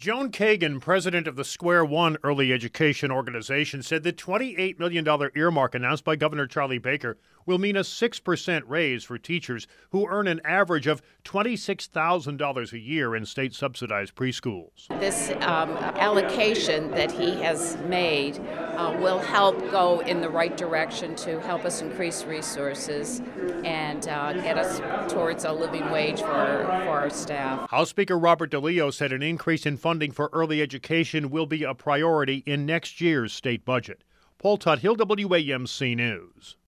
Joan Kagan, president of the Square One Early Education Organization, said the $28 million earmark announced by Governor Charlie Baker will mean a 6% raise for teachers who earn an average of $26,000 a year in state-subsidized preschools. This allocation that he has made will help go in the right direction to help us increase resources and get us towards a living wage for our staff. House Speaker Robert DeLeo said an increase in funding for early education will be a priority in next year's state budget. Paul Tuthill, WAMC News.